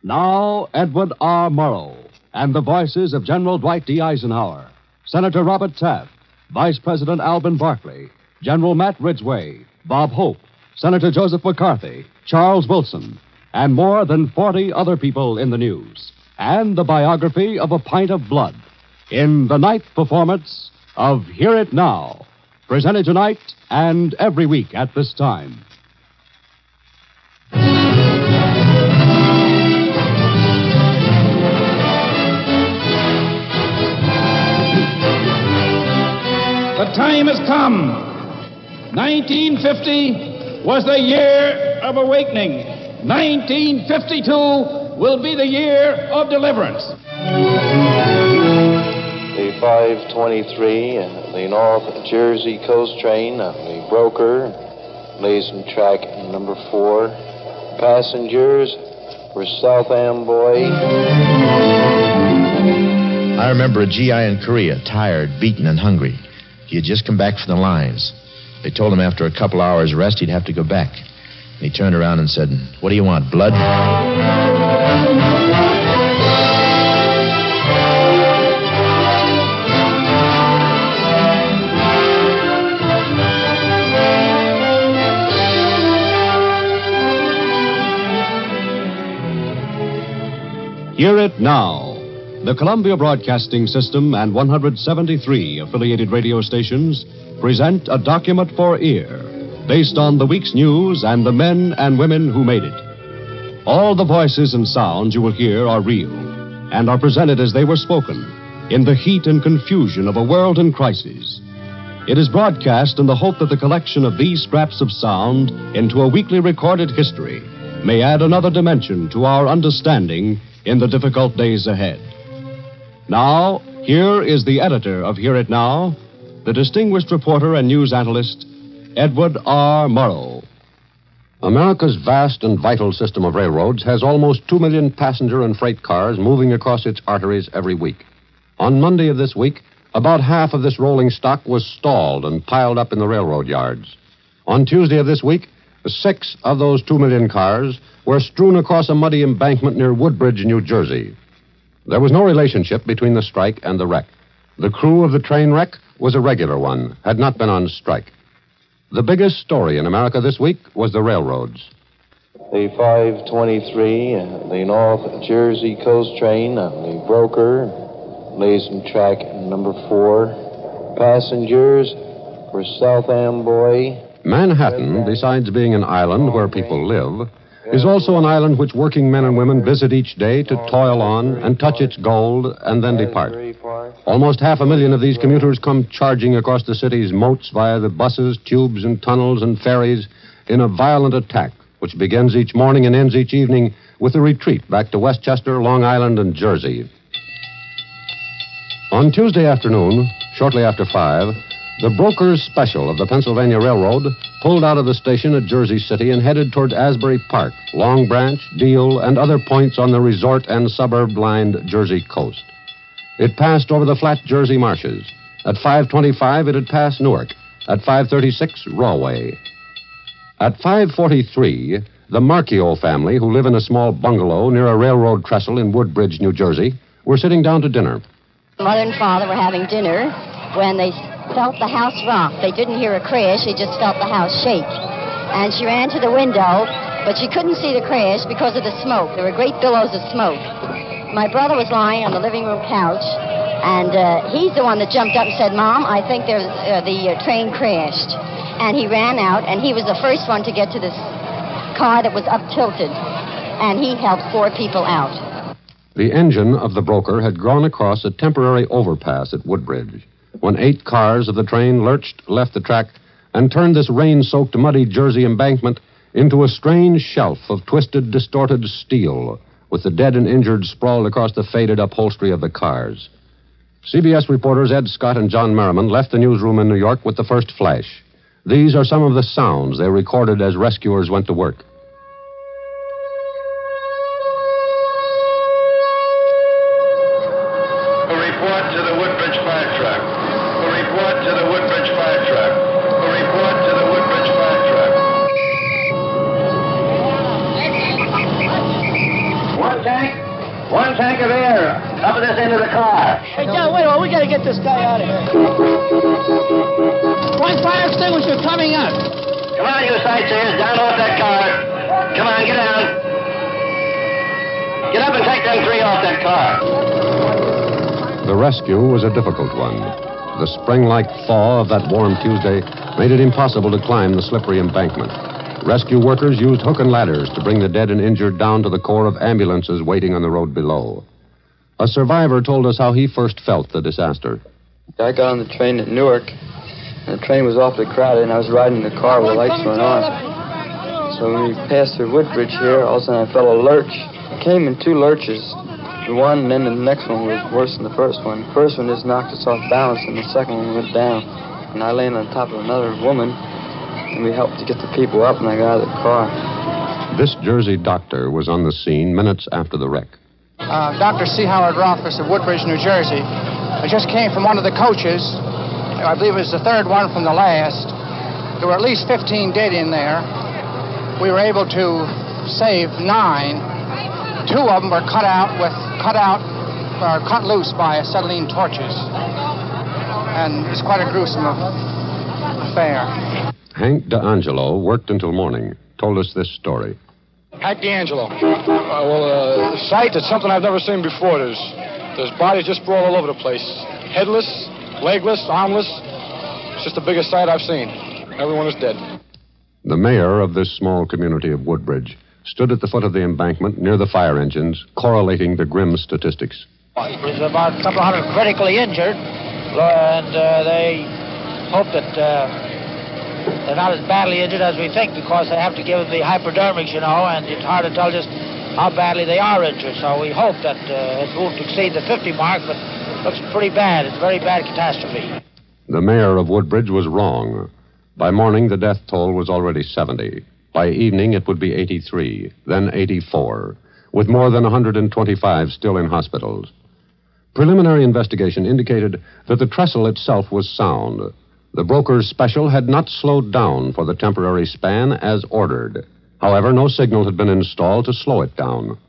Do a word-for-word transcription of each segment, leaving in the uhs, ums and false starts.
Now, Edward R. Murrow and the voices of General Dwight D. Eisenhower, Senator Robert Taft, Vice President Alvin Barkley, General Matt Ridgway, Bob Hope, Senator Joseph McCarthy, Charles Wilson, and more than forty other people in the news, and the biography of a pint of blood in the ninth performance of Hear It Now, presented tonight and every week at this time. The time has come. nineteen fifty was the year of awakening. nineteen fifty-two will be the year of deliverance. The five twenty-three, uh, the North Jersey Coast train, uh, the broker, lays in track number four. Passengers for South Amboy. I remember a G I in Korea, tired, beaten, and hungry. He had just come back from the lines. They told him after a couple hours' rest he'd have to go back. And he turned around and said, "What do you want, blood?" Hear It Now. The Columbia Broadcasting System and one hundred seventy-three affiliated radio stations present a document for ear based on the week's news and the men and women who made it. All the voices and sounds you will hear are real and are presented as they were spoken in the heat and confusion of a world in crisis. It is broadcast in the hope that the collection of these scraps of sound into a weekly recorded history may add another dimension to our understanding in the difficult days ahead. Now, here is the editor of Hear It Now, the distinguished reporter and news analyst, Edward R. Murrow. America's vast and vital system of railroads has almost two million passenger and freight cars moving across its arteries every week. On Monday of this week, about half of this rolling stock was stalled and piled up in the railroad yards. On Tuesday of this week, six of those two million cars were strewn across a muddy embankment near Woodbridge, New Jersey. There was no relationship between the strike and the wreck. The crew of the train wreck was a regular one, had not been on strike. The biggest story in America this week was the railroads. The five twenty-three, uh, the North Jersey Coast train, uh, the broker, lays in track number four. Passengers for South Amboy. Manhattan, besides being an island where people live, is also an island which working men and women visit each day to toil on and touch its gold and then depart. Almost half a million of these commuters come charging across the city's moats via the buses, tubes, and tunnels and ferries in a violent attack which begins each morning and ends each evening with a retreat back to Westchester, Long Island, and Jersey. On Tuesday afternoon, shortly after five, the Broker's Special of the Pennsylvania Railroad pulled out of the station at Jersey City and headed toward Asbury Park, Long Branch, Deal, and other points on the resort and suburb-lined Jersey coast. It passed over the flat Jersey marshes. At five twenty-five, it had passed Newark. At five thirty-six, Rahway. At five forty-three, the Marchio family, who live in a small bungalow near a railroad trestle in Woodbridge, New Jersey, were sitting down to dinner. Mother and father were having dinner when they felt the house rock. They didn't hear a crash, they just felt the house shake. And she ran to the window, but she couldn't see the crash because of the smoke. There were great billows of smoke. My brother was lying on the living room couch, and uh, he's the one that jumped up and said, "Mom, I think there's, uh, the uh, train crashed." And he ran out, and he was the first one to get to this car that was up-tilted, and he helped four people out. The engine of the broker had gone across a temporary overpass at Woodbridge when eight cars of the train lurched, left the track, and turned this rain-soaked, muddy Jersey embankment into a strange shelf of twisted, distorted steel, with the dead and injured sprawled across the faded upholstery of the cars. C B S reporters Ed Scott and John Merriman left the newsroom in New York with the first flash. These are some of the sounds they recorded as rescuers went to work. Tank One tank of air up at this end of the car. Hey, John, wait a minute. We got to get this guy out of here. One fire extinguisher coming up. Come on, you sightseers, down off that car. Come on, get down. Get up and take them three off that car. The rescue was a difficult one. The spring-like thaw of that warm Tuesday made it impossible to climb the slippery embankment. Rescue workers used hook and ladders to bring the dead and injured down to the core of ambulances waiting on the road below. A survivor told us how he first felt the disaster. I got on the train at Newark, and the train was awfully crowded, and I was riding in the car with the lights went on. So when we passed through Woodbridge here, all of a sudden I felt a lurch. It came in two lurches. The one and then the next one was worse than the first one. The first one just knocked us off balance, and the second one went down. And I landed on top of another woman, and we helped to get the people up, and I got out of the car. This Jersey doctor was on the scene minutes after the wreck. Uh, Doctor C. Howard Rothfuss of Woodbridge, New Jersey. I just came from one of the coaches. I believe it was the third one from the last. There were at least fifteen dead in there. We were able to save nine. Two of them were cut out with cut out or cut loose by acetylene torches. And it's quite a gruesome affair. Hank D'Angelo worked until morning, told us this story. Hank D'Angelo. Uh, well, uh, the sight is something I've never seen before. There's, there's bodies just sprawled all over the place. Headless, legless, armless. It's just the biggest sight I've seen. Everyone is dead. The mayor of this small community of Woodbridge stood at the foot of the embankment near the fire engines, correlating the grim statistics. There's about a couple hundred critically injured, and uh, they hope that uh, they're not as badly injured as we think, because they have to give them the hypodermics, you know, and it's hard to tell just how badly they are injured. So we hope that uh, it won't exceed the fifty mark, but it looks pretty bad. It's a very bad catastrophe. The mayor of Woodbridge was wrong. By morning, the death toll was already seventy. By evening, it would be eighty-three, then eighty-four, with more than one hundred twenty-five still in hospitals. Preliminary investigation indicated that the trestle itself was sound. The broker's special had not slowed down for the temporary span as ordered. However, no signal had been installed to slow it down.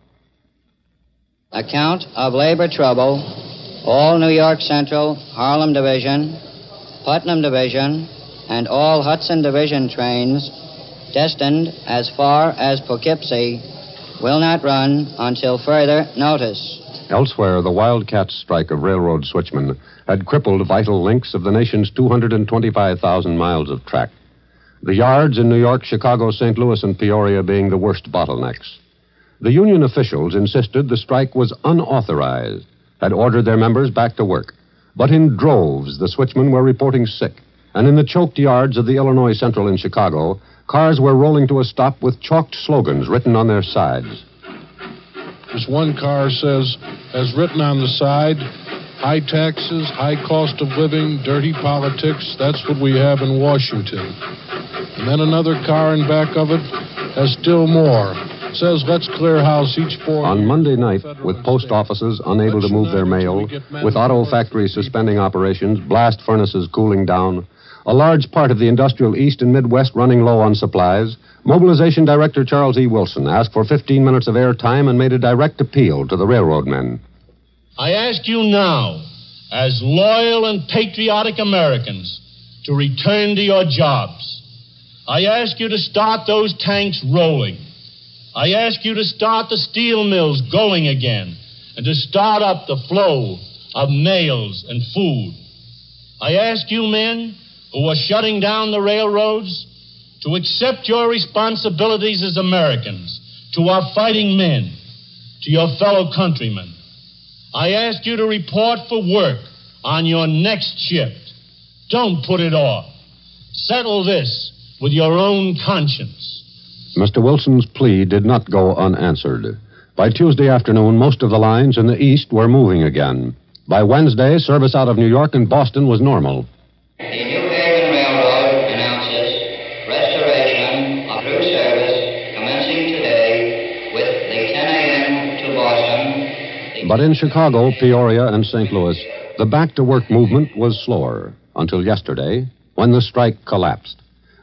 Account of labor trouble, all New York Central, Harlem Division, Putnam Division, and all Hudson Division trains destined as far as Poughkeepsie will not run until further notice. Elsewhere, the wildcat strike of railroad switchmen had crippled vital links of the nation's two hundred twenty-five thousand miles of track. The yards in New York, Chicago, Saint Louis, and Peoria being the worst bottlenecks. The union officials insisted the strike was unauthorized, had ordered their members back to work. But in droves, the switchmen were reporting sick. And in the choked yards of the Illinois Central in Chicago, cars were rolling to a stop with chalked slogans written on their sides. This one car says, as written on the side, high taxes, high cost of living, dirty politics, that's what we have in Washington. And then another car in back of it has still more. It says, let's clear house each four. On Monday night, with post offices unable to move their mail, with auto factories suspending operations, blast furnaces cooling down, a large part of the industrial East and Midwest running low on supplies, Mobilization Director Charles E. Wilson asked for fifteen minutes of airtime and made a direct appeal to the railroad men. I ask you now, as loyal and patriotic Americans, to return to your jobs. I ask you to start those tanks rolling. I ask you to start the steel mills going again and to start up the flow of mails and food. I ask you men who are shutting down the railroads to accept your responsibilities as Americans, to our fighting men, to your fellow countrymen. I ask you to report for work on your next shift. Don't put it off. Settle this with your own conscience. Mister Wilson's plea did not go unanswered. By Tuesday afternoon, most of the lines in the East were moving again. By Wednesday, service out of New York and Boston was normal. The New Haven Railroad announces restoration of through service commencing today with the ten a.m. to Boston. But in Chicago, Peoria, and Saint Louis, the back-to-work movement was slower until yesterday, when the strike collapsed.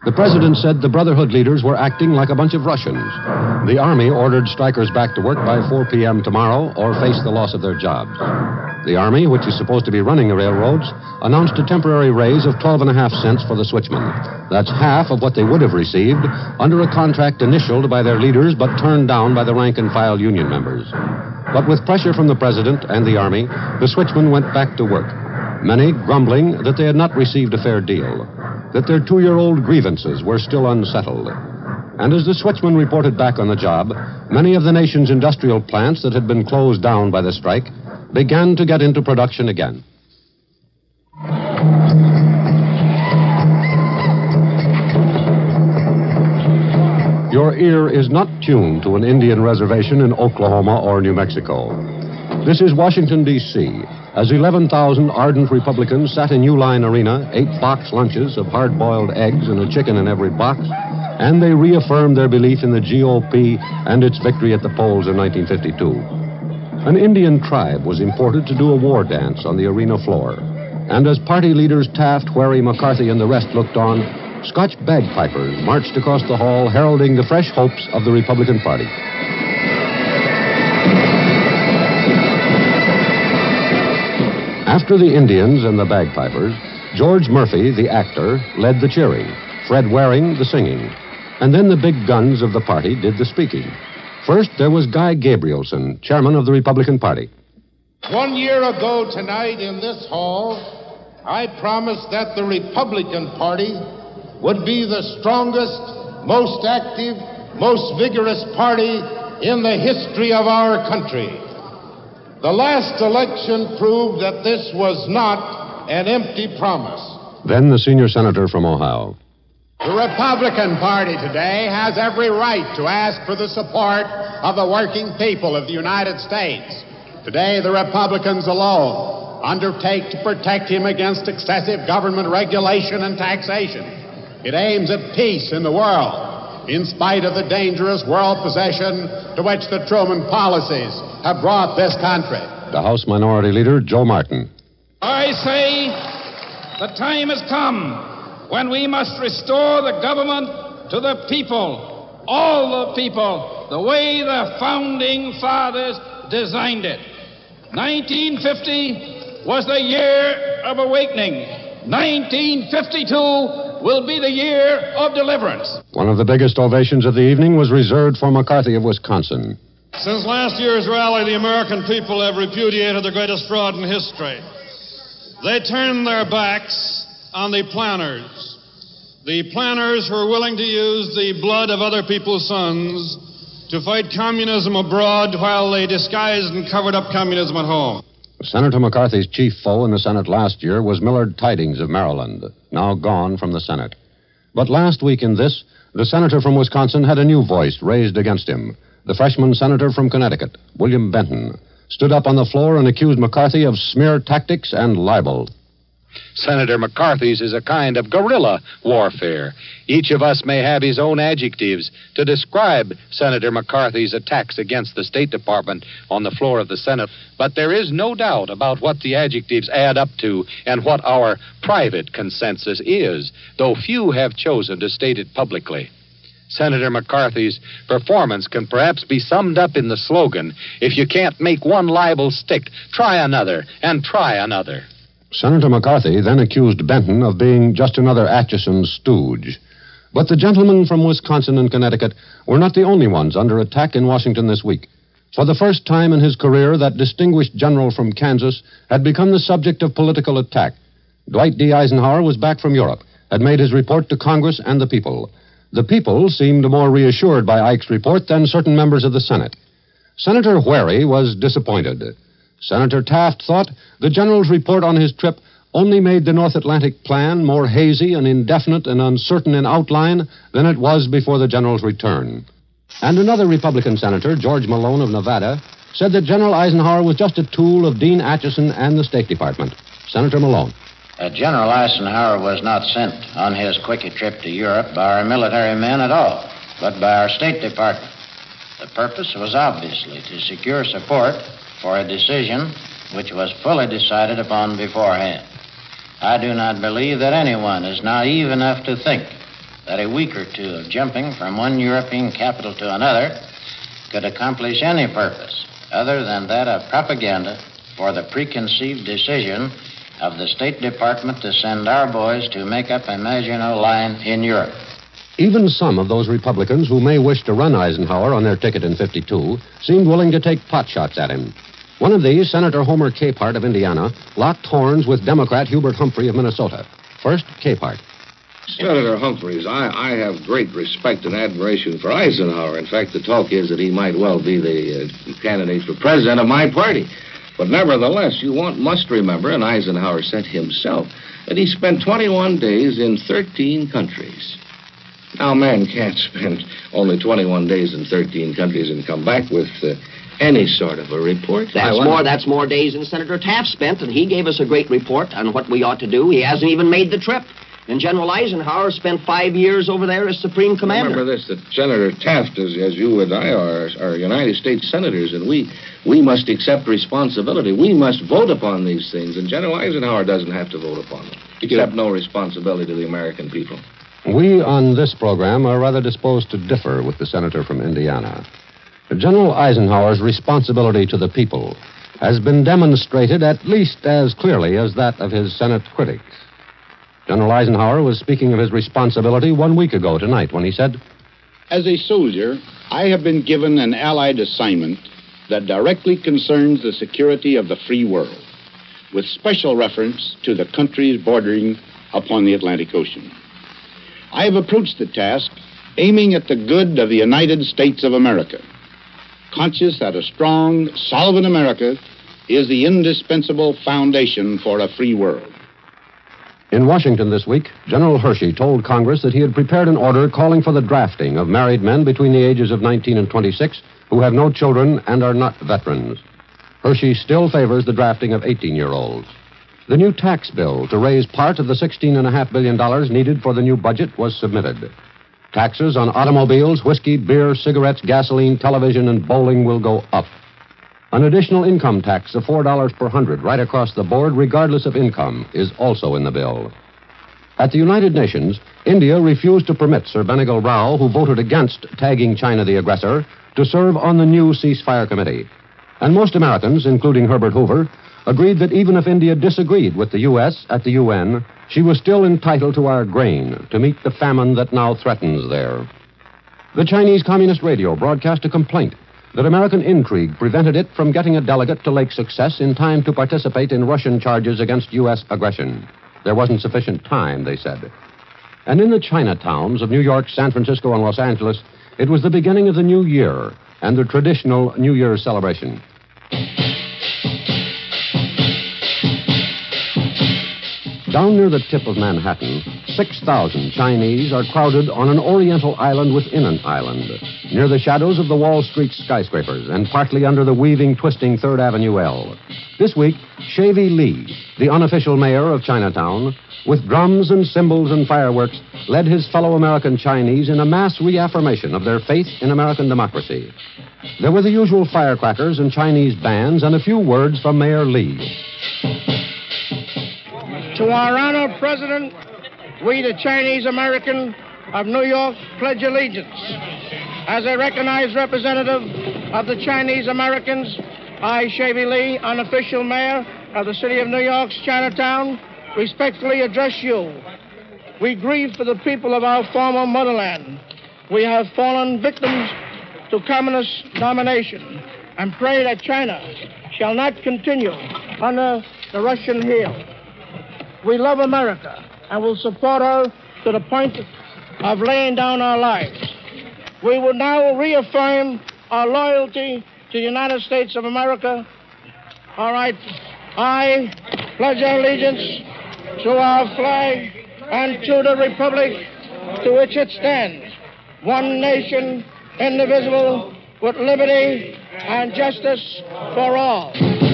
The president said the Brotherhood leaders were acting like a bunch of Russians. The Army ordered strikers back to work by four p.m. tomorrow or face the loss of their jobs. The Army, which is supposed to be running the railroads, announced a temporary raise of twelve and a half cents for the switchmen. That's half of what they would have received under a contract initialed by their leaders but turned down by the rank-and-file union members. But with pressure from the president and the Army, the switchmen went back to work, many grumbling that they had not received a fair deal, that their two-year-old grievances were still unsettled. And as the switchmen reported back on the job, many of the nation's industrial plants that had been closed down by the strike began to get into production again. Your ear is not tuned to an Indian reservation in Oklahoma or New Mexico. This is Washington, D C, as eleven thousand ardent Republicans sat in Uline Arena, ate box lunches of hard-boiled eggs and a chicken in every box, and they reaffirmed their belief in the G O P and its victory at the polls in nineteen fifty-two. An Indian tribe was imported to do a war dance on the arena floor, and as party leaders Taft, Wherry, McCarthy, and the rest looked on, Scotch bagpipers marched across the hall heralding the fresh hopes of the Republican Party. After the Indians and the bagpipers, George Murphy, the actor, led the cheering, Fred Waring the singing, and then the big guns of the party did the speaking. First, there was Guy Gabrielson, chairman of the Republican Party. One year ago tonight in this hall, I promised that the Republican Party would be the strongest, most active, most vigorous party in the history of our country. The last election proved that this was not an empty promise. Then the senior senator from Ohio. The Republican Party today has every right to ask for the support of the working people of the United States. Today, the Republicans alone undertake to protect him against excessive government regulation and taxation. It aims at peace in the world, in spite of the dangerous world possession to which the Truman policies have brought this country. The House Minority Leader, Joe Martin. I say the time has come when we must restore the government to the people, all the people, the way the founding fathers designed it. nineteen fifty was the year of awakening. nineteen fifty-two will be the year of deliverance. One of the biggest ovations of the evening was reserved for McCarthy of Wisconsin. Since last year's rally, the American people have repudiated the greatest fraud in history. They turned their backs on the planners. The planners who are willing to use the blood of other people's sons to fight communism abroad while they disguised and covered up communism at home. Senator McCarthy's chief foe in the Senate last year was Millard Tydings of Maryland, now gone from the Senate. But last week in this, the senator from Wisconsin had a new voice raised against him. The freshman senator from Connecticut, William Benton, stood up on the floor and accused McCarthy of smear tactics and libel. Senator McCarthy's is a kind of guerrilla warfare. Each of us may have his own adjectives to describe Senator McCarthy's attacks against the State Department on the floor of the Senate, but there is no doubt about what the adjectives add up to and what our private consensus is, though few have chosen to state it publicly. Senator McCarthy's performance can perhaps be summed up in the slogan, "If you can't make one libel stick, try another, and try another." Senator McCarthy then accused Benton of being just another Atchison stooge. But the gentlemen from Wisconsin and Connecticut were not the only ones under attack in Washington this week. For the first time in his career, that distinguished general from Kansas had become the subject of political attack. Dwight D. Eisenhower was back from Europe, had made his report to Congress and the people. The people seemed more reassured by Ike's report than certain members of the Senate. Senator Wherry was disappointed. Senator Taft thought the general's report on his trip only made the North Atlantic plan more hazy and indefinite and uncertain in outline than it was before the general's return. And another Republican senator, George Malone of Nevada, said that General Eisenhower was just a tool of Dean Acheson and the State Department. Senator Malone. Uh, General Eisenhower was not sent on his quickie trip to Europe by our military men at all, but by our State Department. The purpose was obviously to secure support for a decision which was fully decided upon beforehand. I do not believe that anyone is naive enough to think that a week or two of jumping from one European capital to another could accomplish any purpose other than that of propaganda for the preconceived decision of the State Department to send our boys to make up a Maginot Line in Europe. Even some of those Republicans who may wish to run Eisenhower on their ticket in fifty-two seemed willing to take potshots at him. One of these, Senator Homer Capehart of Indiana, locked horns with Democrat Hubert Humphrey of Minnesota. First, Capehart. Senator Humphreys, I, I have great respect and admiration for Eisenhower. In fact, the talk is that he might well be the uh, candidate for president of my party. But nevertheless, you want, must remember, and Eisenhower said himself, that he spent twenty-one days in thirteen countries. Now, a man can't spend only twenty-one days in thirteen countries and come back with uh, any sort of a report. That's more, that's more days than Senator Taft spent, and he gave us a great report on what we ought to do. He hasn't even made the trip. And General Eisenhower spent five years over there as Supreme Commander. Remember this, that Senator Taft, as, as you and I are, are United States senators, and we, we must accept responsibility. We must vote upon these things, and General Eisenhower doesn't have to vote upon them. Accept no responsibility to the American people. We on this program are rather disposed to differ with the senator from Indiana. General Eisenhower's responsibility to the people has been demonstrated at least as clearly as that of his Senate critics. General Eisenhower was speaking of his responsibility one week ago tonight when he said, "As a soldier, I have been given an Allied assignment that directly concerns the security of the free world, with special reference to the countries bordering upon the Atlantic Ocean. I have approached the task aiming at the good of the United States of America, conscious that a strong, solvent America is the indispensable foundation for a free world." In Washington this week, General Hershey told Congress that he had prepared an order calling for the drafting of married men between the ages of nineteen and twenty-six who have no children and are not veterans. Hershey still favors the drafting of eighteen-year-olds. The new tax bill to raise part of the sixteen point five billion dollars needed for the new budget was submitted. Taxes on automobiles, whiskey, beer, cigarettes, gasoline, television, and bowling will go up. An additional income tax of four dollars per hundred right across the board, regardless of income, is also in the bill. At the United Nations, India refused to permit Sir Benegal Rao, who voted against tagging China the aggressor, to serve on the new ceasefire committee. And most Americans, including Herbert Hoover, agreed that even if India disagreed with the U S at the U N, she was still entitled to our grain to meet the famine that now threatens there. The Chinese Communist Radio broadcast a complaint that American intrigue prevented it from getting a delegate to Lake Success in time to participate in Russian charges against U S aggression. There wasn't sufficient time, they said. And in the Chinatowns of New York, San Francisco, and Los Angeles, it was the beginning of the new year and the traditional New Year's celebration. Down near the tip of Manhattan, six thousand Chinese are crowded on an oriental island within an island, near the shadows of the Wall Street skyscrapers and partly under the weaving, twisting Third Avenue L. This week, Shavy Lee, the unofficial mayor of Chinatown, with drums and cymbals and fireworks, led his fellow American Chinese in a mass reaffirmation of their faith in American democracy. There were the usual firecrackers and Chinese bands and a few words from Mayor Lee. To our honored president, we, the Chinese American of New York, pledge allegiance. As a recognized representative of the Chinese Americans, I, Shavy Lee, unofficial mayor of the city of New York's Chinatown, respectfully address you. We grieve for the people of our former motherland. We have fallen victims to communist domination and pray that China shall not continue under the Russian heel. We love America and will support her to the point of laying down our lives. We will now reaffirm our loyalty to the United States of America. All right, I pledge allegiance to our flag and to the republic to which it stands, one nation, indivisible, with liberty and justice for all.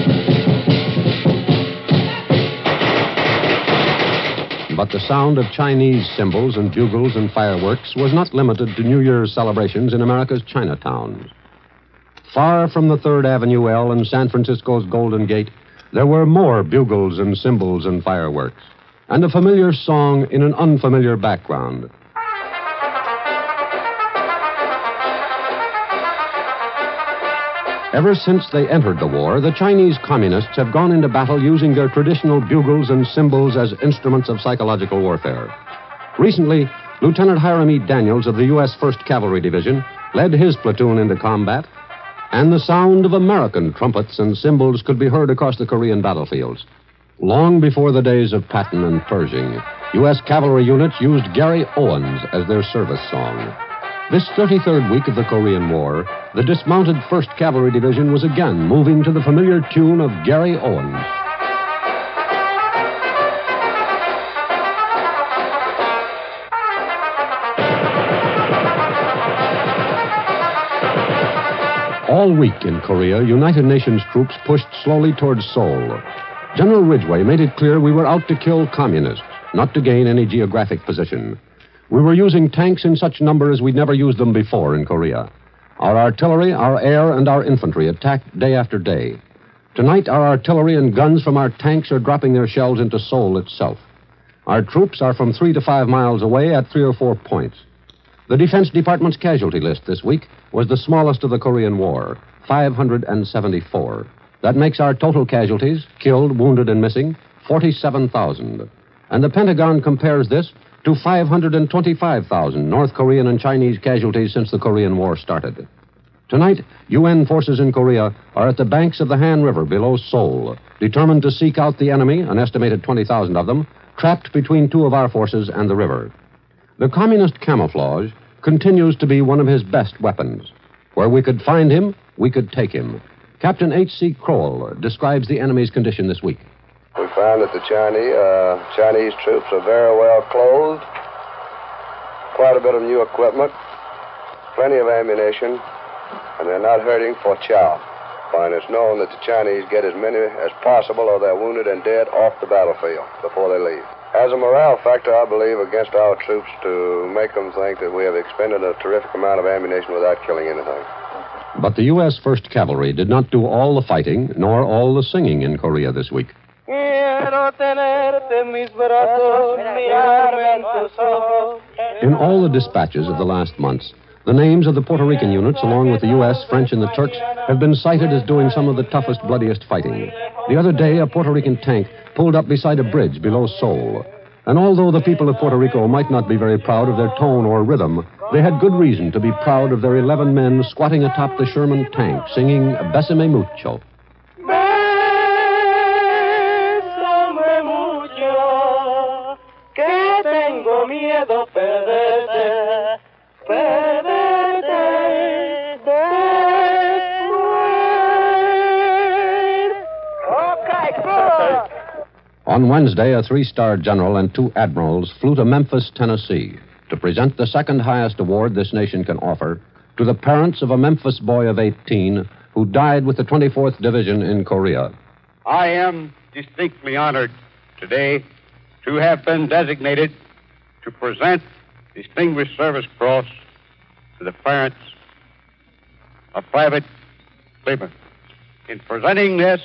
But the sound of Chinese cymbals and bugles and fireworks was not limited to New Year's celebrations in America's Chinatowns. Far from the Third Avenue L and San Francisco's Golden Gate, there were more bugles and cymbals and fireworks, and a familiar song in an unfamiliar background. Ever since they entered the war, the Chinese communists have gone into battle using their traditional bugles and cymbals as instruments of psychological warfare. Recently, Lieutenant Hiram E. Daniels of the U S first Cavalry Division led his platoon into combat, and the sound of American trumpets and cymbals could be heard across the Korean battlefields. Long before the days of Patton and Pershing, U S cavalry units used Gary Owens as their service song. This thirty-third week of the Korean War, the dismounted first Cavalry Division was again moving to the familiar tune of Gary Owens. All week in Korea, United Nations troops pushed slowly towards Seoul. General Ridgway made it clear we were out to kill communists, not to gain any geographic position. We were using tanks in such number as we'd never used them before in Korea. Our artillery, our air, and our infantry attacked day after day. Tonight, our artillery and guns from our tanks are dropping their shells into Seoul itself. Our troops are from three to five miles away at three or four points. The Defense Department's casualty list this week was the smallest of the Korean War, five hundred seventy-four. That makes our total casualties, killed, wounded, and missing, forty-seven thousand. And the Pentagon compares this to five hundred twenty-five thousand North Korean and Chinese casualties since the Korean War started. Tonight, U N forces in Korea are at the banks of the Han River below Seoul, determined to seek out the enemy, an estimated twenty thousand of them, trapped between two of our forces and the river. The communist camouflage continues to be one of his best weapons. Where we could find him, we could take him. Captain H C. Kroll describes the enemy's condition this week. We find that the Chinese, uh, Chinese troops are very well clothed, quite a bit of new equipment, plenty of ammunition, and they're not hurting for chow. And it's known that the Chinese get as many as possible of their wounded and dead off the battlefield before they leave. As a morale factor, I believe, against our troops to make them think that we have expended a terrific amount of ammunition without killing anything. But the U S first Cavalry did not do all the fighting nor all the singing in Korea this week. In all the dispatches of the last months, the names of the Puerto Rican units, along with the U S, French, and the Turks, have been cited as doing some of the toughest, bloodiest fighting. The other day, a Puerto Rican tank pulled up beside a bridge below Seoul. And although the people of Puerto Rico might not be very proud of their tone or rhythm, they had good reason to be proud of their eleven men squatting atop the Sherman tank, singing Bésame Mucho. On Wednesday, a three-star general and two admirals flew to Memphis, Tennessee, to present the second highest award this nation can offer to the parents of a Memphis boy of eighteen who died with the twenty-fourth Division in Korea. I am distinctly honored today to have been designated to present Distinguished Service Cross to the parents of Private Claiborne. In presenting this,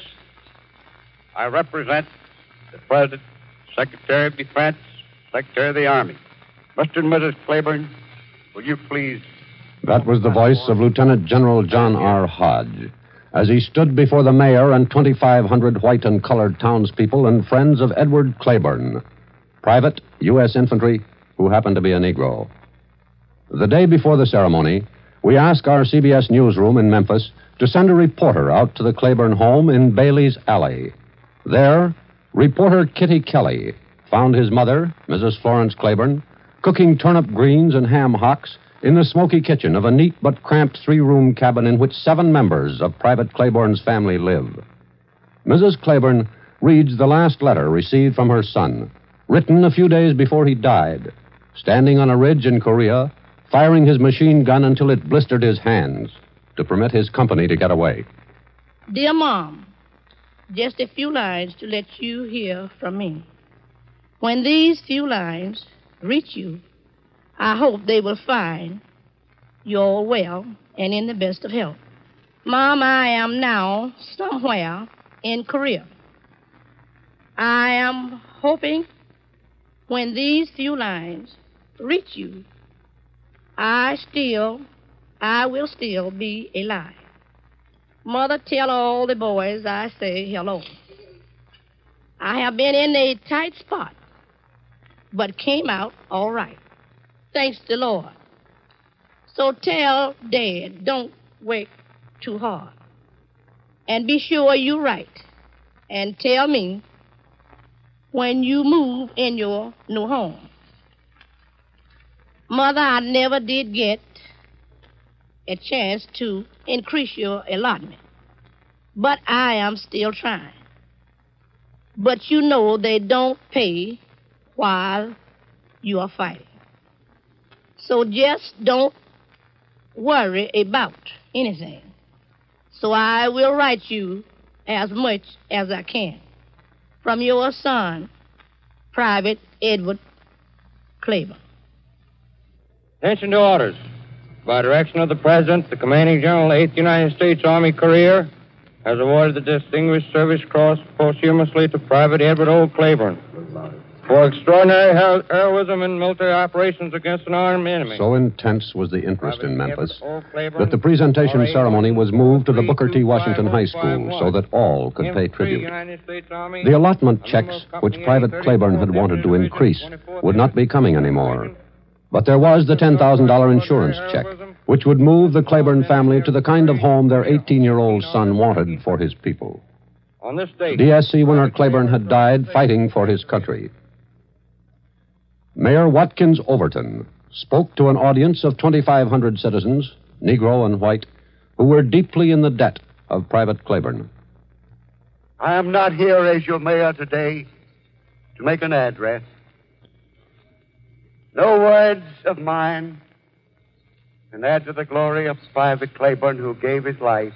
I represent the President, Secretary of Defense, Secretary of the Army. Mister and Missus Claiborne, will you please... That was the voice of Lieutenant General John R. Hodge, as he stood before the mayor and twenty-five hundred white and colored townspeople and friends of Edward Claiborne, private, U S infantry, who happened to be a Negro. The day before the ceremony, we asked our C B S newsroom in Memphis to send a reporter out to the Claiborne home in Bailey's Alley. There, reporter Kitty Kelly found his mother, Missus Florence Claiborne, cooking turnip greens and ham hocks in the smoky kitchen of a neat but cramped three-room cabin in which seven members of Private Claiborne's family live. Missus Claiborne reads the last letter received from her son, written a few days before he died, standing on a ridge in Korea, firing his machine gun until it blistered his hands to permit his company to get away. Dear Mom, just a few lines to let you hear from me. When these few lines reach you, I hope they will find you all well and in the best of health. Mom, I am now somewhere in Korea. I am hoping when these few lines reach you, I still, I will still be alive. Mother, tell all the boys I say hello. I have been in a tight spot, but came out all right. Thanks the Lord. So tell Dad, don't work too hard. And be sure you're right. And tell me when you move in your new home. Mother, I never did get a chance to increase your allotment, but I am still trying. But you know they don't pay while you are fighting. So just don't worry about anything. So I will write you as much as I can. From your son, Private Edward Claiborne. Attention to orders. By direction of the President, the Commanding General, eighth United States Army Career, has awarded the Distinguished Service Cross posthumously to Private Edward O. Claiborne for extraordinary her- heroism in military operations against an armed enemy. So intense was the interest in Memphis that the presentation ceremony was moved to the Booker T. Washington High School so that all could pay tribute. The allotment checks, which Private Claiborne had wanted to increase, would not be coming anymore. But there was the ten thousand dollars insurance check, which would move the Claiborne family to the kind of home their eighteen-year-old son wanted for his people. On this date, D S C winner Claiborne had died fighting for his country. Mayor Watkins Overton spoke to an audience of twenty-five hundred citizens, Negro and white, who were deeply in the debt of Private Claiborne. I am not here as your mayor today to make an address. No words of mine can add to the glory of Private Claiborne, who gave his life.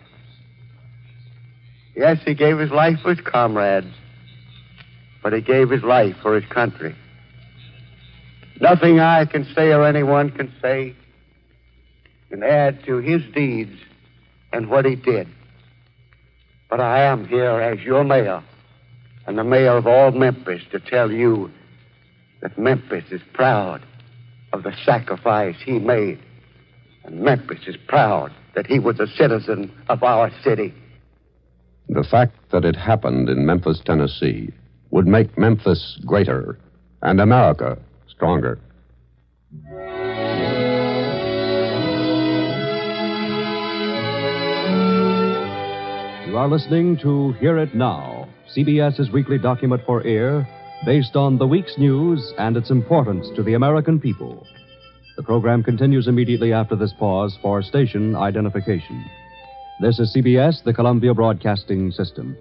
Yes, he gave his life for his comrades, but he gave his life for his country. Nothing I can say or anyone can say can add to his deeds and what he did. But I am here as your mayor and the mayor of all Memphis to tell you that Memphis is proud of the sacrifice he made. And Memphis is proud that he was a citizen of our city. The fact that it happened in Memphis, Tennessee, would make Memphis greater and America stronger. You are listening to Hear It Now, CBS's weekly document for air, based on the week's news and its importance to the American people. The program continues immediately after this pause for station identification. This is C B S, the Columbia Broadcasting System.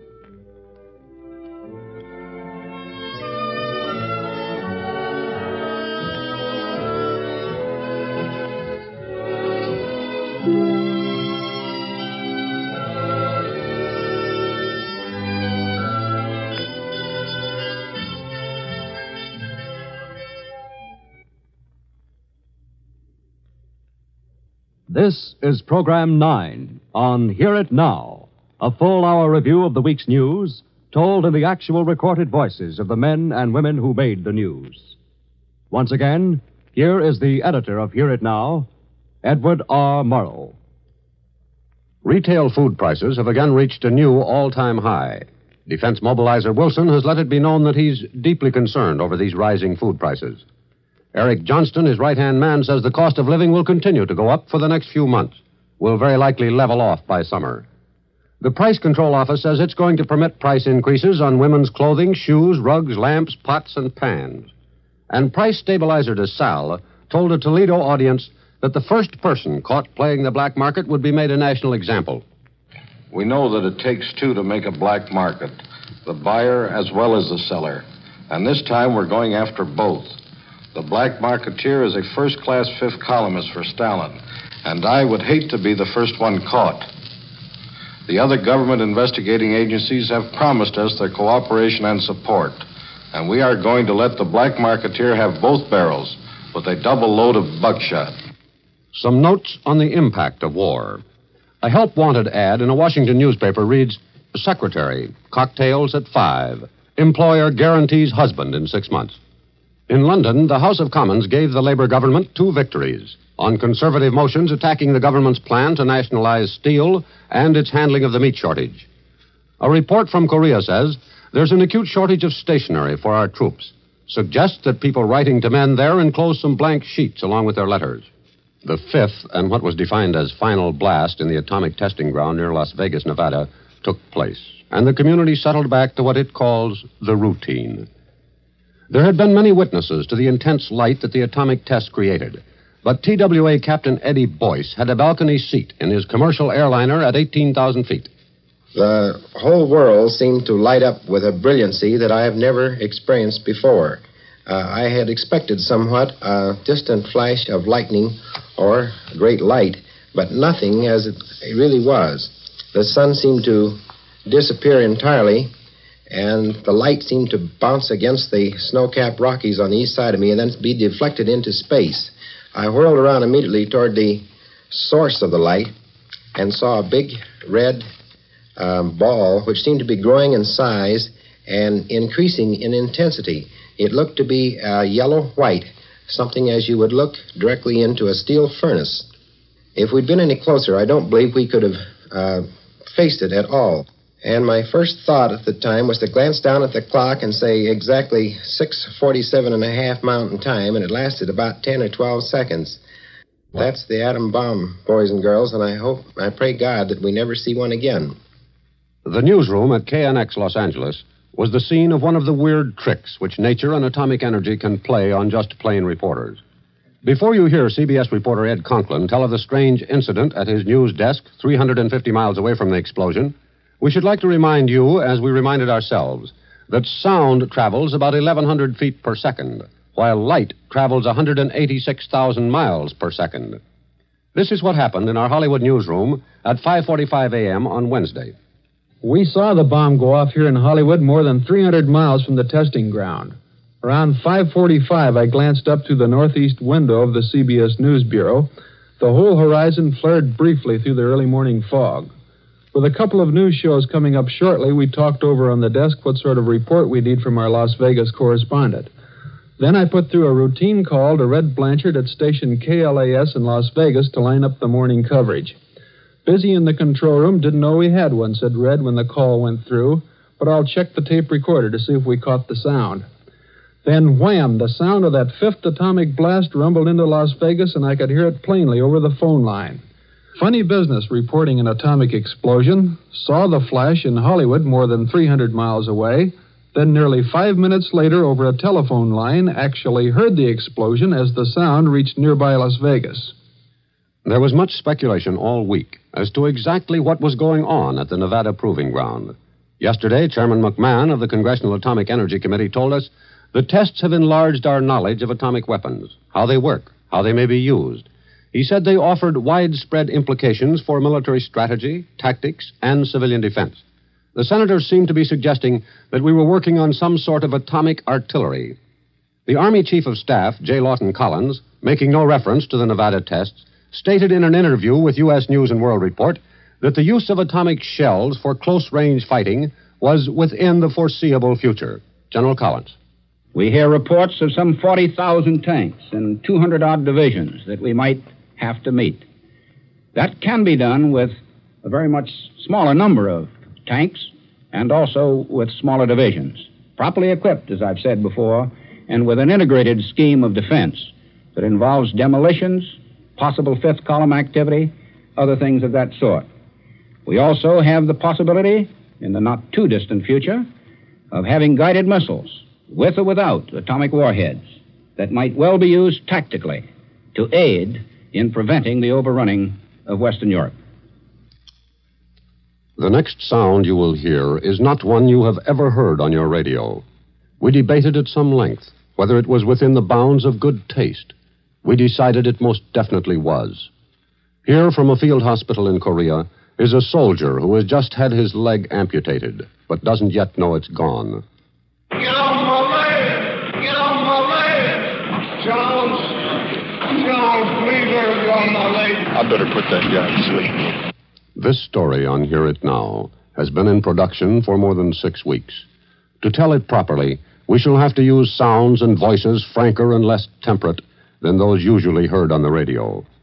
This is Program nine on Hear It Now, a full hour review of the week's news, told in the actual recorded voices of the men and women who made the news. Once again, here is the editor of Hear It Now, Edward R. Murrow. Retail food prices have again reached a new all-time high. Defense mobilizer Wilson has let it be known that he's deeply concerned over these rising food prices. Eric Johnston, his right-hand man, says the cost of living will continue to go up for the next few months, will very likely level off by summer. The Price Control Office says it's going to permit price increases on women's clothing, shoes, rugs, lamps, pots, and pans. And price stabilizer DeSalle told a Toledo audience that the first person caught playing the black market would be made a national example. We know that it takes two to make a black market, the buyer as well as the seller. And this time we're going after both. The black marketeer is a first-class fifth columnist for Stalin, and I would hate to be the first one caught. The other government investigating agencies have promised us their cooperation and support, and we are going to let the black marketeer have both barrels with a double load of buckshot. Some notes on the impact of war. A help-wanted ad in a Washington newspaper reads, Secretary, cocktails at five. Employer guarantees husband in six months. In London, the House of Commons gave the Labour government two victories. on conservative motions attacking the government's plan to nationalize steel and its handling of the meat shortage. A report from Korea says there's an acute shortage of stationery for our troops. Suggests that people writing to men there enclose some blank sheets along with their letters. The fifth and what was defined as final blast in the atomic testing ground near Las Vegas, Nevada, took place, and the community settled back to what it calls the routine. There had been many witnesses to the intense light that the atomic test created, but T W A Captain Eddie Boyce had a balcony seat in his commercial airliner at eighteen thousand feet. The whole world seemed to light up with a brilliancy that I have never experienced before. Uh, I had expected somewhat a distant flash of lightning or a great light, but nothing as it really was. The sun seemed to disappear entirely, and the light seemed to bounce against the snow-capped Rockies on the east side of me and then be deflected into space. I whirled around immediately toward the source of the light and saw a big red um, ball which seemed to be growing in size and increasing in intensity. It looked to be uh, yellow-white, something as you would look directly into a steel furnace. If we'd been any closer, I don't believe we could have uh, faced it at all. And my first thought at the time was to glance down at the clock and say exactly six forty-seven and a half Mountain Time, and it lasted about ten or twelve seconds. That's the atom bomb, boys and girls, and I hope, I pray God that we never see one again. The newsroom at K N X Los Angeles was the scene of one of the weird tricks which nature and atomic energy can play on just plain reporters. Before you hear C B S reporter Ed Conklin tell of the strange incident at his news desk three hundred fifty miles away from the explosion, we should like to remind you, as we reminded ourselves, that sound travels about eleven hundred feet per second, while light travels one hundred eighty-six thousand miles per second. This is what happened in our Hollywood newsroom at five forty-five a.m. on Wednesday. We saw the bomb go off here in Hollywood more than three hundred miles from the testing ground. Around five forty-five, I glanced up through the northeast window of the C B S News Bureau. The whole horizon flared briefly through the early morning fog. With a couple of news shows coming up shortly, we talked over on the desk what sort of report we need from our Las Vegas correspondent. Then I put through a routine call to Red Blanchard at station K L A S in Las Vegas to line up the morning coverage. Busy in the control room, didn't know we had one, said Red when the call went through, but I'll check the tape recorder to see if we caught the sound. Then wham, the sound of that fifth atomic blast rumbled into Las Vegas, and I could hear it plainly over the phone line. Funny business reporting an atomic explosion. Saw the flash in Hollywood more than three hundred miles away. Then nearly five minutes later, over a telephone line, actually heard the explosion as the sound reached nearby Las Vegas. There was much speculation all week as to exactly what was going on at the Nevada Proving Ground. Yesterday, Chairman McMahon of the Congressional Atomic Energy Committee told us the tests have enlarged our knowledge of atomic weapons, how they work, how they may be used. He said they offered widespread implications for military strategy, tactics, and civilian defense. The senators seemed to be suggesting that we were working on some sort of atomic artillery. The Army Chief of Staff, J. Lawton Collins, making no reference to the Nevada tests, stated in an interview with U S News and World Report that the use of atomic shells for close-range fighting was within the foreseeable future. General Collins. We hear reports of some forty thousand tanks and two hundred odd divisions that we might have to meet. That can be done with a very much smaller number of tanks and also with smaller divisions, properly equipped, as I've said before, and with an integrated scheme of defense that involves demolitions, possible fifth column activity, other things of that sort. We also have the possibility, in the not too distant future, of having guided missiles, with or without atomic warheads, that might well be used tactically to aid in preventing the overrunning of Western Europe. The next sound you will hear is not one you have ever heard on your radio. We debated at some length whether it was within the bounds of good taste. We decided it most definitely was. Here from a field hospital in Korea is a soldier who has just had his leg amputated, but doesn't yet know it's gone. Get off my leg! Get off my leg! Charles! Charles, please let me on my leg. I better put that guy to sleep. This story on Hear It Now has been in production for more than six weeks. To tell it properly, we shall have to use sounds and voices franker and less temperate than those usually heard on the radio.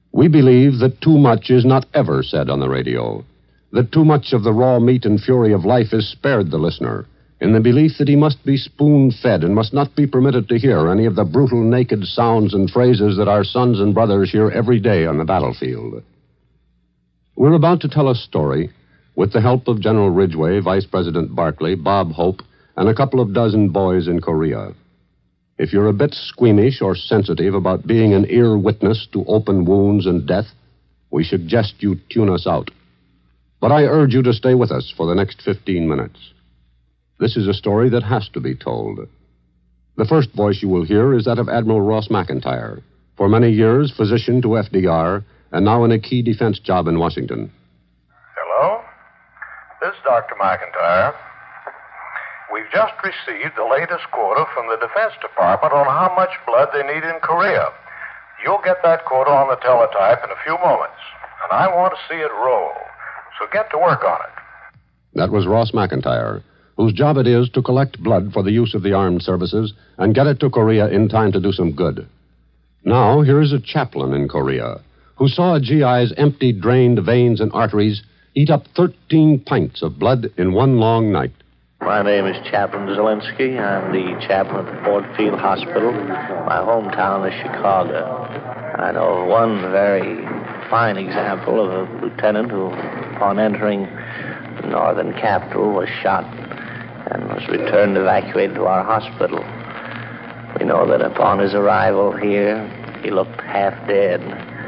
We believe that too much is not ever said on the radio, that too much of the raw meat and fury of life is spared the listener, in the belief that he must be spoon-fed and must not be permitted to hear any of the brutal, naked sounds and phrases that our sons and brothers hear every day on the battlefield. We're about to tell a story with the help of General Ridgway, Vice President Barclay, Bob Hope, and a couple of dozen boys in Korea. If you're a bit squeamish or sensitive about being an ear witness to open wounds and death, we suggest you tune us out. But I urge you to stay with us for the next fifteen minutes. This is a story that has to be told. The first voice you will hear is that of Admiral Ross McIntyre, for many years physician to F D R, and now in a key defense job in Washington. Hello? This is Doctor McIntyre. We've just received the latest quota from the Defense Department on how much blood they need in Korea. You'll get that quota on the teletype in a few moments, and I want to see it roll. So get to work on it. That was Ross McIntyre, whose job it is to collect blood for the use of the armed services and get it to Korea in time to do some good. Now, here is a chaplain in Korea who saw a G I's empty, drained veins and arteries eat up thirteen pints of blood in one long night. My name is Chaplain Zelinsky. I'm the chaplain at the Ford Field Hospital. My hometown is Chicago. I know of one very fine example of a lieutenant who, upon entering the northern capital, was shot and was returned evacuated to our hospital. We know that upon his arrival here, he looked half dead.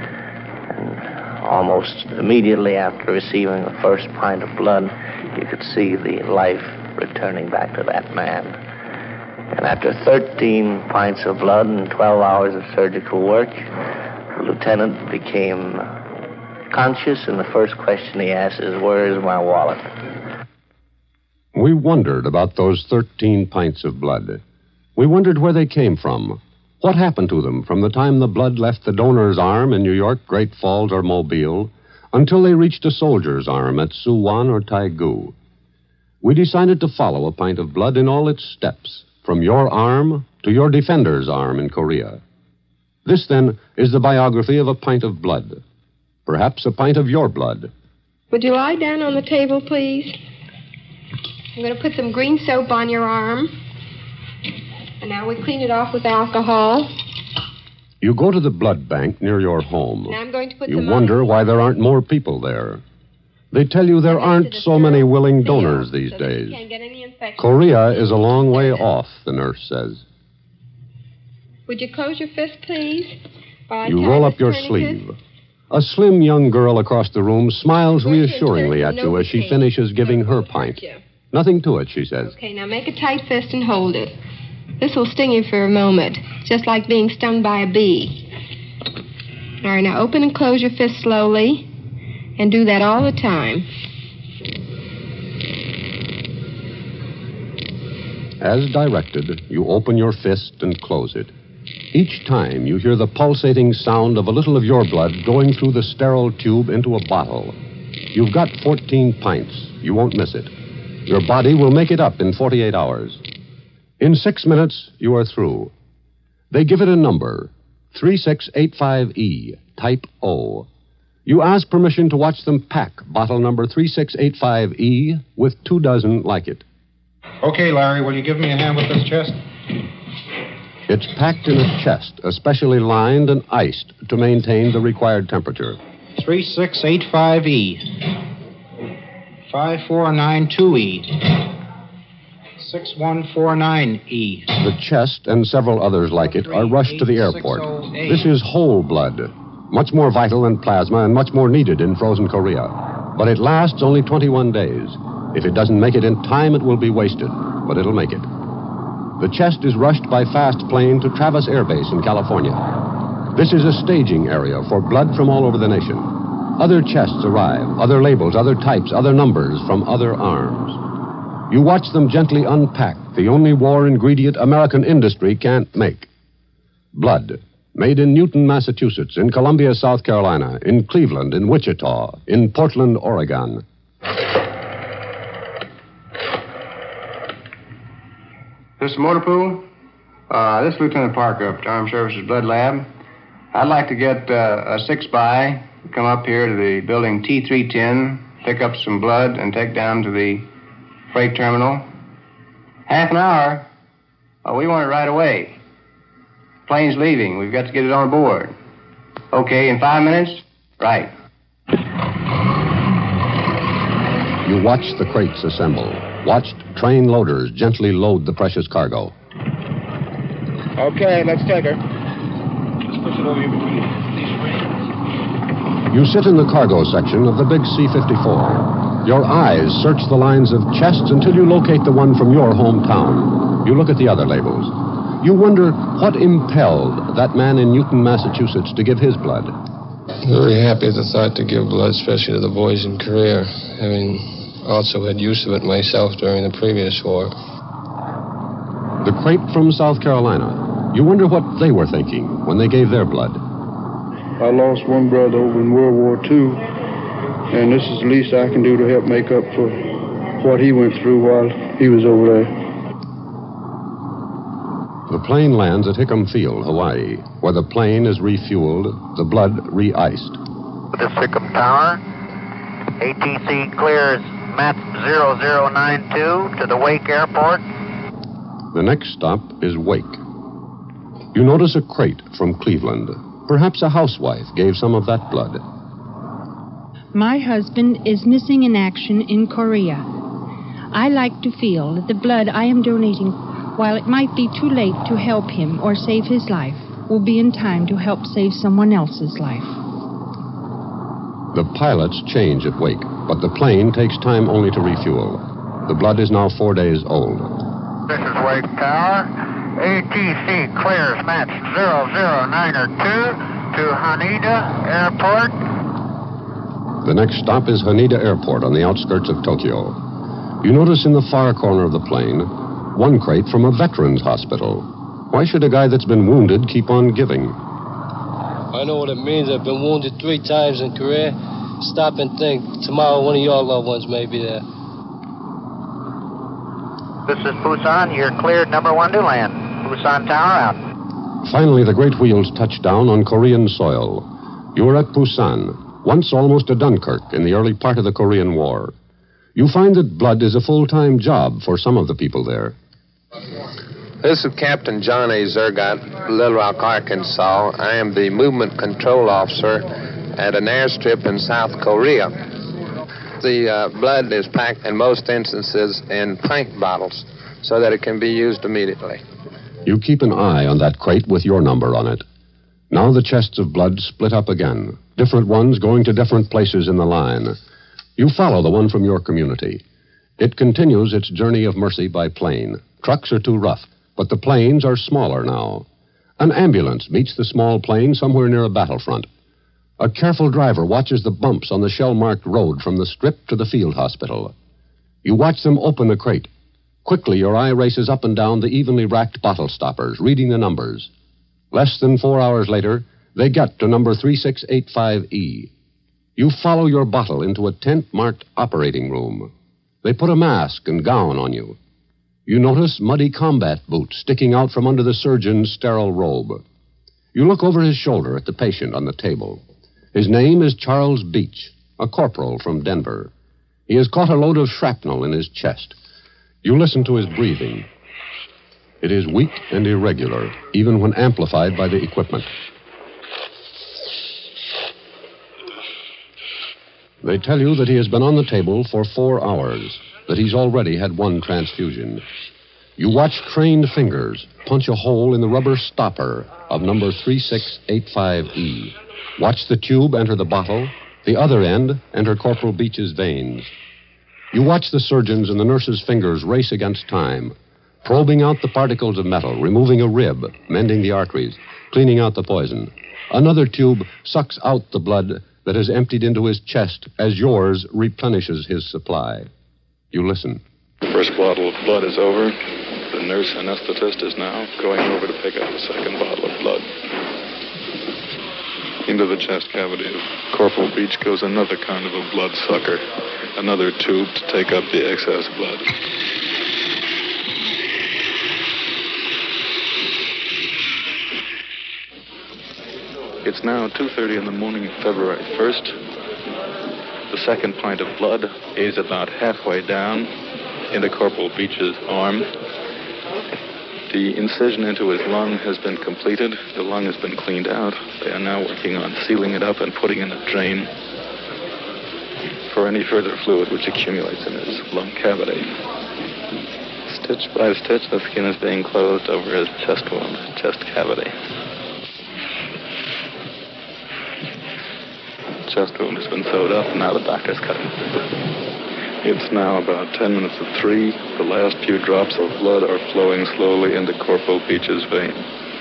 And almost immediately after receiving the first pint of blood, you could see the life returning back to that man. And after thirteen pints of blood and twelve hours of surgical work, the lieutenant became conscious, and the first question he asked is, "Where is my wallet?" We wondered about those thirteen pints of blood. We wondered where they came from. What happened to them from the time the blood left the donor's arm in New York, Great Falls, or Mobile, until they reached a soldier's arm at Suwon or Taegu. We decided to follow a pint of blood in all its steps, from your arm to your defender's arm in Korea. This, then, is the biography of a pint of blood. Perhaps a pint of your blood. Would you lie down on the table, please? I'm going to put some green soap on your arm. And now we clean it off with alcohol. You go to the blood bank near your home. Now I'm going to put You some wonder why there aren't more people there. They tell you there aren't so many willing donors these so that you days. can't get any infection. Korea is a long way off, the nurse says. Would you close your fist, please? While I You tie roll this up your tourniquet? sleeve. A slim young girl across the room smiles reassuringly at you as she finishes giving her pint. Nothing to it, she says. Okay, now make a tight fist and hold it. This will sting you for a moment, just like being stung by a bee. All right, now open and close your fist slowly, and do that all the time. As directed, you open your fist and close it. Each time you hear the pulsating sound of a little of your blood going through the sterile tube into a bottle. You've got fourteen pints. You won't miss it. Your body will make it up in forty-eight hours. In six minutes, you are through. They give it a number, three six eight five E, type O. You ask permission to watch them pack bottle number three six eight five E with two dozen like it. Okay, Larry, will you give me a hand with this chest? It's packed in a chest, especially lined and iced to maintain the required temperature. three six eight five E. five four nine two E. six one four nine E. The chest and several others like it are rushed to the airport. This is whole blood, much more vital than plasma and much more needed in frozen Korea. But it lasts only twenty-one days. If it doesn't make it in time, it will be wasted, but it'll make it. The chest is rushed by fast plane to Travis Air Base in California. This is a staging area for blood from all over the nation. Other chests arrive, other labels, other types, other numbers from other arms. You watch them gently unpack the only war ingredient American industry can't make. Blood, made in Newton, Massachusetts, in Columbia, South Carolina, in Cleveland, in Wichita, in Portland, Oregon. This motor pool? Uh, this is Lieutenant Parker up at Armed Services Blood Lab. I'd like to get uh, a six by, come up here to the building T three ten, pick up some blood, and take down to the freight terminal. Half an hour? Oh, we want it right away. Plane's leaving. We've got to get it on board. Okay, in five minutes? Right. You watched the crates assemble, watched train loaders gently load the precious cargo. Okay, let's take her. Just push it over here between these frames. You sit in the cargo section of the big C fifty-four. Your eyes search the lines of chests until you locate the one from your hometown. You look at the other labels. You wonder what impelled that man in Newton, Massachusetts, to give his blood. Very happy at the thought to give blood, especially to the boys in Korea, having also had use of it myself during the previous war. The crate from South Carolina. You wonder what they were thinking when they gave their blood. I lost one brother over in World War Two, and this is the least I can do to help make up for what he went through while he was over there. The plane lands at Hickam Field, Hawaii, where the plane is refueled, the blood re-iced. This is Hickam Tower. A T C clears Mat zero zero nine two to the Wake Airport. The next stop is Wake. You notice a crate from Cleveland. Perhaps a housewife gave some of that blood. My husband is missing in action in Korea. I like to feel that the blood I am donating, while it might be too late to help him or save his life, will be in time to help save someone else's life. The pilots change at Wake, but the plane takes time only to refuel. The blood is now four days old. This is Wake Tower. A T C clears Mat zero zero nine two to Haneda Airport. The next stop is Haneda Airport on the outskirts of Tokyo. You notice in the far corner of the plane one crate from a veterans hospital. Why should a guy that's been wounded keep on giving? I know what it means. I've been wounded three times in Korea. Stop and think. Tomorrow one of your loved ones may be there. This is Busan. You're cleared number one to land. Busan Tower out. Finally, the great wheels touch down on Korean soil. You're at Busan, once almost a Dunkirk in the early part of the Korean War. You find that blood is a full-time job for some of the people there. This is Captain John A. Zergott, Little Rock, Arkansas. I am the movement control officer at an airstrip in South Korea. The uh, blood is packed in most instances in pint bottles so that it can be used immediately. You keep an eye on that crate with your number on it. Now the chests of blood split up again, different ones going to different places in the line. You follow the one from your community. It continues its journey of mercy by plane. Trucks are too rough, but the planes are smaller now. An ambulance meets the small plane somewhere near a battlefront. A careful driver watches the bumps on the shell-marked road from the strip to the field hospital. You watch them open the crate. Quickly, your eye races up and down the evenly racked bottle stoppers, reading the numbers. Less than four hours later, they get to number three six eight five E. You follow your bottle into a tent marked operating room. They put a mask and gown on you. You notice muddy combat boots sticking out from under the surgeon's sterile robe. You look over his shoulder at the patient on the table. His name is Charles Beach, a corporal from Denver. He has caught a load of shrapnel in his chest. You listen to his breathing. It is weak and irregular, even when amplified by the equipment. They tell you that he has been on the table for four hours, that he's already had one transfusion. You watch trained fingers punch a hole in the rubber stopper of number three six eight five E. Watch the tube enter the bottle, the other end enter Corporal Beach's veins. You watch the surgeons and the nurses' fingers race against time, probing out the particles of metal, removing a rib, mending the arteries, cleaning out the poison. Another tube sucks out the blood that has emptied into his chest as yours replenishes his supply. You listen. The first bottle of blood is over. The nurse anesthetist is now going over to pick up the second bottle of blood. Into the chest cavity of Corporal Beach goes another kind of a blood sucker, another tube to take up the excess blood. It's now two thirty in the morning, February first. The second pint of blood is about halfway down into Corporal Beach's arm. The incision into his lung has been completed. The lung has been cleaned out. They are now working on sealing it up and putting in a drain for any further fluid which accumulates in his lung cavity. Stitch by stitch, the skin is being closed over his chest wound, chest cavity. Chest wound has been sewed up, and now the doctor's cutting. It's now about ten minutes of three. The last few drops of blood are flowing slowly into Corporal Beach's vein.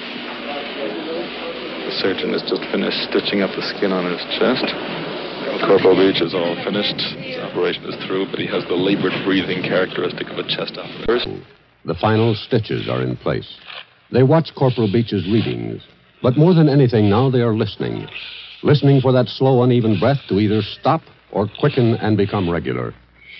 The surgeon has just finished stitching up the skin on his chest. Corporal Beach is all finished. His operation is through, but he has the labored breathing characteristic of a chest operation. The final stitches are in place. They watch Corporal Beach's readings, but more than anything now they are listening. Listening for that slow, uneven breath to either stop or quicken and become regular.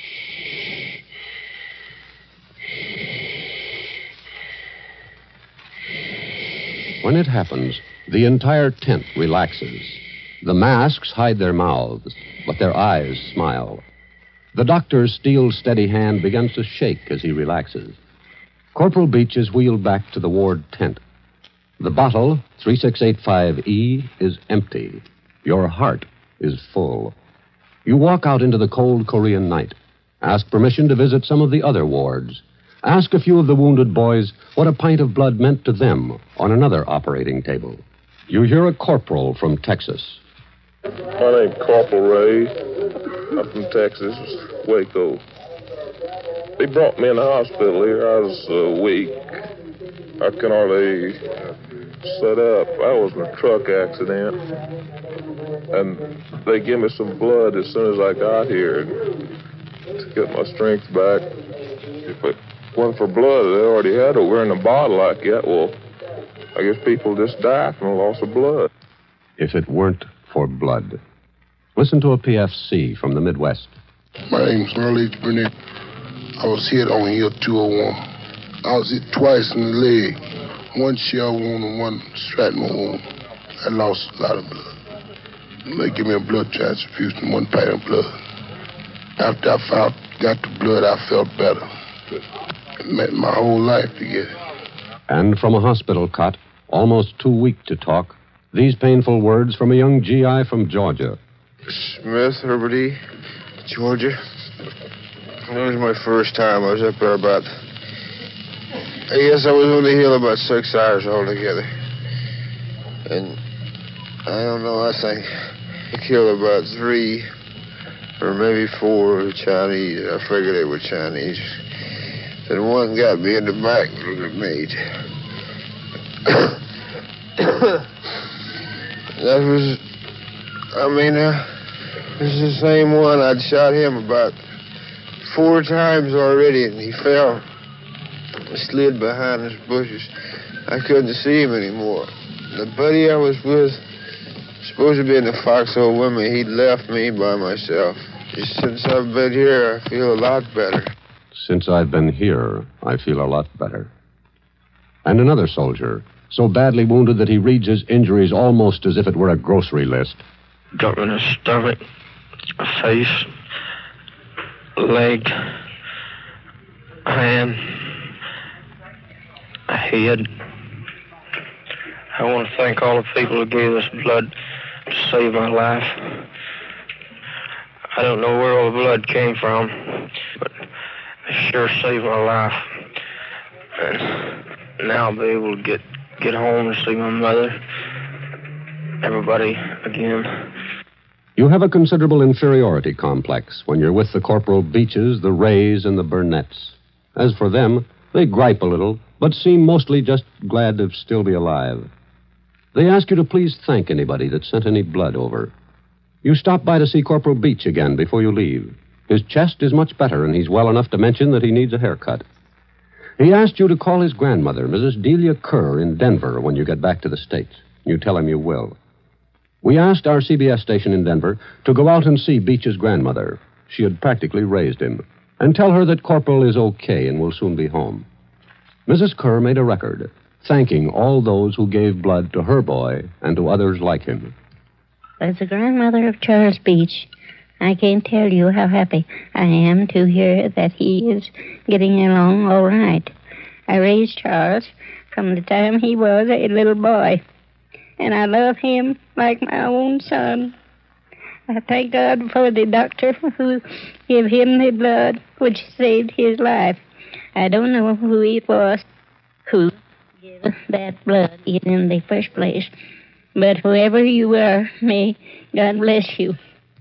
When it happens, the entire tent relaxes. The masks hide their mouths, but their eyes smile. The doctor's steel, steady hand begins to shake as he relaxes. Corporal Beach is wheeled back to the ward tent. The bottle, three six eight five E, is empty. Your heart is full. You walk out into the cold Korean night. Ask permission to visit some of the other wards. Ask a few of the wounded boys what a pint of blood meant to them on another operating table. You hear a corporal from Texas. My name's Corporal Ray. I'm from Texas, Waco. They brought me in the hospital here. I was uh, weak. I can hardly set up. I was in a truck accident. And they gave me some blood as soon as I got here to get my strength back. If it wasn't for blood, they already had it. We're in a bottle like that. Well, I guess people just die from a loss of blood. If it weren't for blood. Listen to a P F C from the Midwest. My name's Earl H. Burnett. I was hit on Hill two oh one. I was hit twice in the leg. One shell wound and one shrapnel wound. I lost a lot of blood. They gave me a blood transfusion, one pint of blood. After I found, got the blood, I felt better. It meant my whole life to get it. And from a hospital cot, almost too weak to talk, these painful words from a young G I from Georgia. Smith, Herbert E., Georgia. It was my first time. I was up there about, I guess I was on the hill about six hours altogether. And I don't know, I think I killed about three or maybe four Chinese. I figured they were Chinese. Then one got me in the back with a grenade. That was, I mean, uh, this is the same one. I'd shot him about four times already, and he fell, slid behind his bushes. I couldn't see him anymore. The buddy I was with, supposed to be in the foxhole with me, he'd left me by myself. Just since I've been here, I feel a lot better. Since I've been here, I feel a lot better. And another soldier, so badly wounded that he reads his injuries almost as if it were a grocery list. Got me in the stomach, face, leg, hand, head. I want to thank all the people who gave us blood to save my life. I don't know where all the blood came from, but it sure saved my life. And now I'll be able to get, get home and see my mother, everybody again. You have a considerable inferiority complex when you're with the Corporal Beaches, the Rays, and the Burnetts. As for them, they gripe a little, but seem mostly just glad to still be alive. They ask you to please thank anybody that sent any blood over. You stop by to see Corporal Beach again before you leave. His chest is much better, and he's well enough to mention that he needs a haircut. He asked you to call his grandmother, Missus Delia Kerr, in Denver when you get back to the States. You tell him you will. We asked our C B S station in Denver to go out and see Beach's grandmother. She had practically raised him. And tell her that Corporal is okay and will soon be home. Missus Kerr made a record. thanking all those who gave blood to her boy and to others like him. As the grandmother of Charles Beach, I can't tell you how happy I am to hear that he is getting along all right. I raised Charles from the time he was a little boy, and I love him like my own son. I thank God for the doctor who gave him the blood which saved his life. I don't know who it was who gave that blood in the first place, but whoever you are, may God bless you.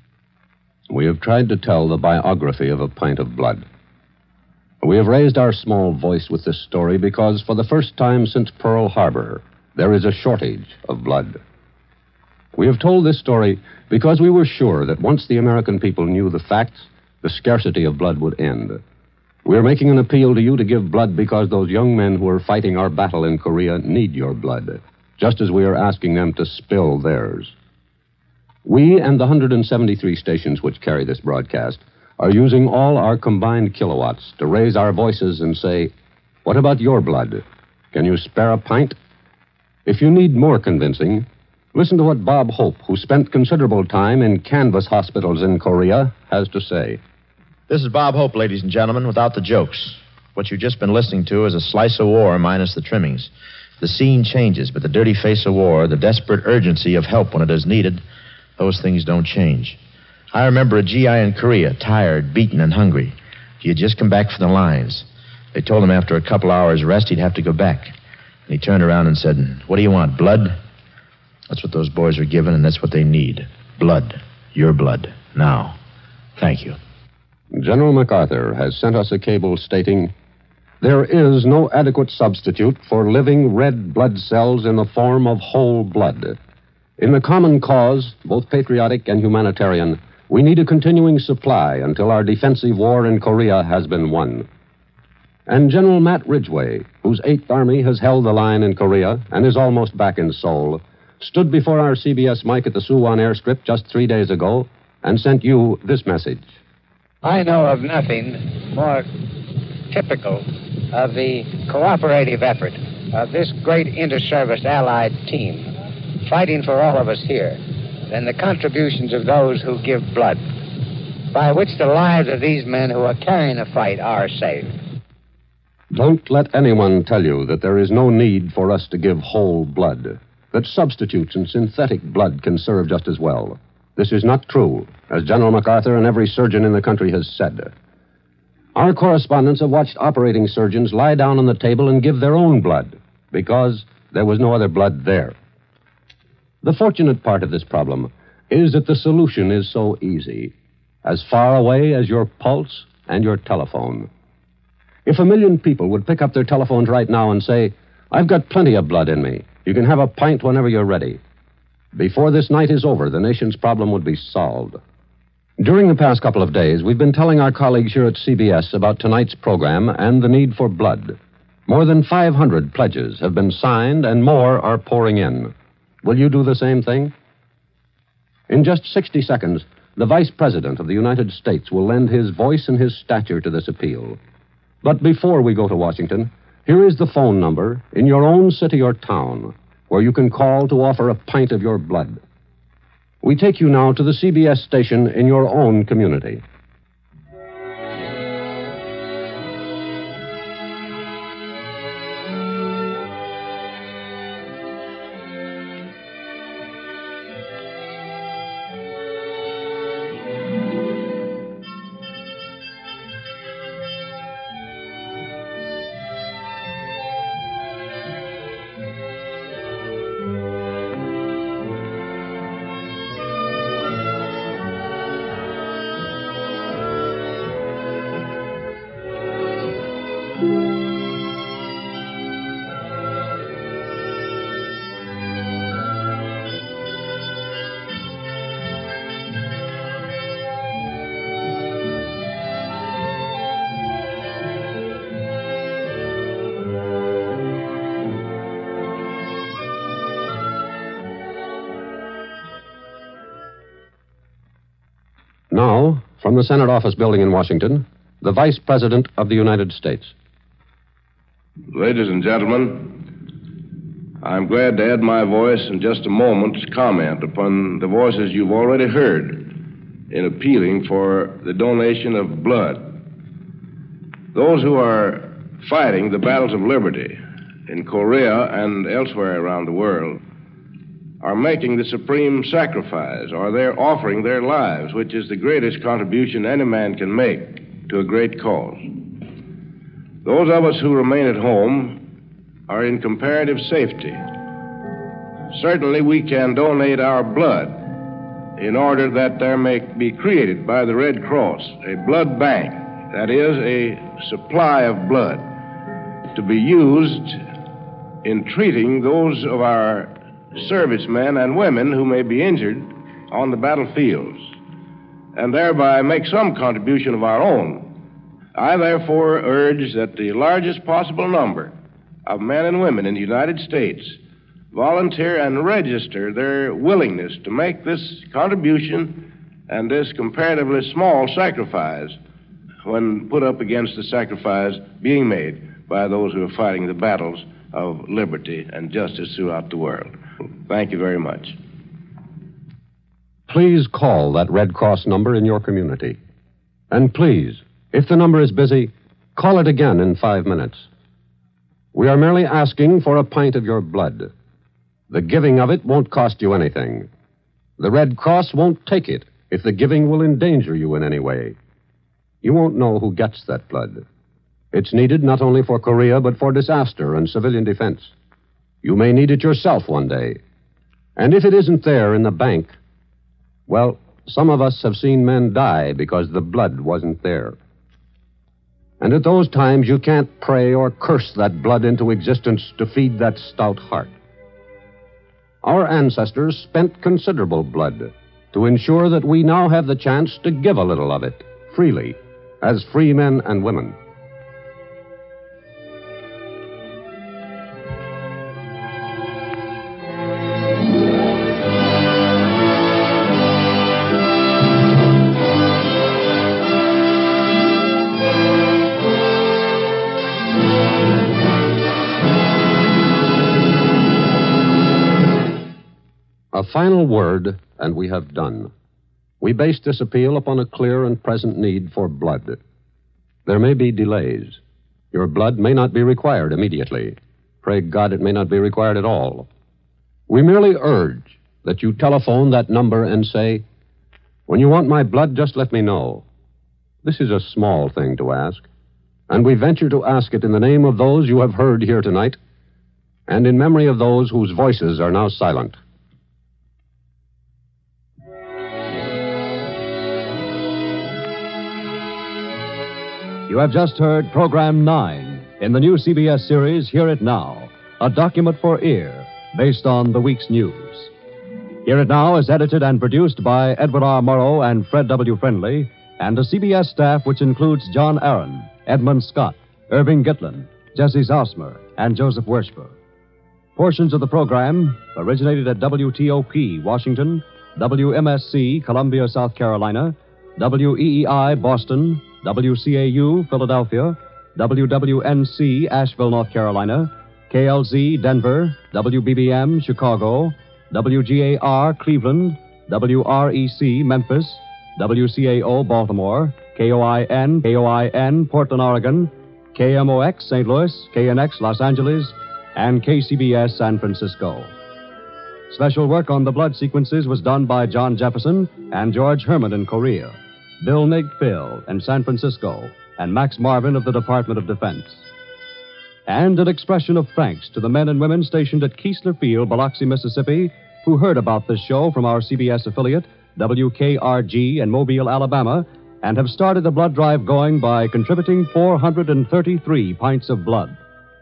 We have tried to tell the biography of a pint of blood. We have raised our small voice with this story because for the first time since Pearl Harbor, there is a shortage of blood. We have told this story because we were sure that once the American people knew the facts, the scarcity of blood would end. We are making an appeal to you to give blood because those young men who are fighting our battle in Korea need your blood, just as we are asking them to spill theirs. We and the one hundred seventy-three stations which carry this broadcast are using all our combined kilowatts to raise our voices and say, what about your blood? Can you spare a pint? If you need more convincing, listen to what Bob Hope, who spent considerable time in canvas hospitals in Korea, has to say. This is Bob Hope, ladies and gentlemen, without the jokes. What you've just been listening to is a slice of war minus the trimmings. The scene changes, but the dirty face of war, the desperate urgency of help when it is needed, those things don't change. I remember a G I in Korea, tired, beaten, and hungry. He had just come back from the lines. They told him after a couple hours' rest he'd have to go back. And he turned around and said, what do you want, blood? That's what those boys are given, and that's what they need. Blood. Your blood. Now. Thank you. General MacArthur has sent us a cable stating, there is no adequate substitute for living red blood cells in the form of whole blood. In the common cause, both patriotic and humanitarian, we need a continuing supply until our defensive war in Korea has been won. And General Matt Ridgway, whose Eighth Army has held the line in Korea and is almost back in Seoul, stood before our C B S mic at the Suwon airstrip just three days ago and sent you this message. I know of nothing more typical of the cooperative effort of this great inter-service Allied team fighting for all of us here than the contributions of those who give blood, by which the lives of these men who are carrying the fight are saved. Don't let anyone tell you that there is no need for us to give whole blood, that substitutes and synthetic blood can serve just as well. This is not true, as General MacArthur and every surgeon in the country has said. Our correspondents have watched operating surgeons lie down on the table and give their own blood, because there was no other blood there. The fortunate part of this problem is that the solution is so easy, as far away as your pulse and your telephone. If a million people would pick up their telephones right now and say, I've got plenty of blood in me. You can have a pint whenever you're ready. Before this night is over, the nation's problem would be solved. During the past couple of days, we've been telling our colleagues here at C B S about tonight's program and the need for blood. More than five hundred pledges have been signed and more are pouring in. Will you do the same thing? In just sixty seconds, the Vice President of the United States will lend his voice and his stature to this appeal. But before we go to Washington, here is the phone number in your own city or town where you can call to offer a pint of your blood. We take you now to the C B S station in your own community. Now, from the Senate Office Building in Washington, the Vice President of the United States. Ladies and gentlemen, I'm glad to add my voice in just a moment to comment upon the voices you've already heard in appealing for the donation of blood. Those who are fighting the battles of liberty in Korea and elsewhere around the world are making the supreme sacrifice, or they're offering their lives, which is the greatest contribution any man can make to a great cause. Those of us who remain at home are in comparative safety. Certainly we can donate our blood in order that there may be created by the Red Cross a blood bank, that is, a supply of blood to be used in treating those of our servicemen and women who may be injured on the battlefields, and thereby make some contribution of our own. I therefore urge that the largest possible number of men and women in the United States volunteer and register their willingness to make this contribution and this comparatively small sacrifice when put up against the sacrifice being made by those who are fighting the battles of liberty and justice throughout the world. Thank you very much. Please call that Red Cross number in your community. And please, if the number is busy, call it again in five minutes. We are merely asking for a pint of your blood. The giving of it won't cost you anything. The Red Cross won't take it if the giving will endanger you in any way. You won't know who gets that blood. It's needed not only for Korea, but for disaster and civilian defense. You may need it yourself one day. And if it isn't there in the bank, well, some of us have seen men die because the blood wasn't there. And at those times, you can't pray or curse that blood into existence to feed that stout heart. Our ancestors spent considerable blood to ensure that we now have the chance to give a little of it, freely, as free men and women. A final word, and we have done. We base this appeal upon a clear and present need for blood. There may be delays. Your blood may not be required immediately. Pray God it may not be required at all. We merely urge that you telephone that number and say, "When you want my blood, just let me know." This is a small thing to ask, and we venture to ask it in the name of those you have heard here tonight, and in memory of those whose voices are now silent. You have just heard Program nine in the new C B S series Hear It Now, a document for ear based on the week's news. Hear It Now is edited and produced by Edward R. Murrow and Fred W. Friendly, and a C B S staff which includes John Aaron, Edmund Scott, Irving Gitlin, Jesse Zosmer, and Joseph Wersper. Portions of the program originated at W T O P, Washington, W M S C, Columbia, South Carolina, W E E I, Boston, W C A U, Philadelphia, W W N C, Asheville, North Carolina, K L Z, Denver, W B B M, Chicago, W G A R, Cleveland, W R E C, Memphis, W C A O, Baltimore, K O I N, K O I N, Portland, Oregon, K M O X, Saint Louis, K N X, Los Angeles, and K C B S, San Francisco. Special work on the blood sequences was done by John Jefferson and George Herman in Korea, Bill Nigg-Phil in San Francisco, and Max Marvin of the Department of Defense. And an expression of thanks to the men and women stationed at Keesler Field, Biloxi, Mississippi, who heard about this show from our C B S affiliate, W K R G, in Mobile, Alabama, and have started the blood drive going by contributing four hundred thirty-three pints of blood.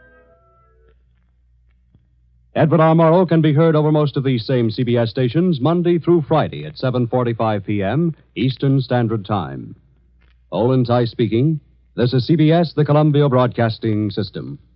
Edward R. Murrow can be heard over most of these same C B S stations Monday through Friday at seven forty-five p.m. Eastern Standard Time. Olin Tice speaking. This is C B S, the Columbia Broadcasting System.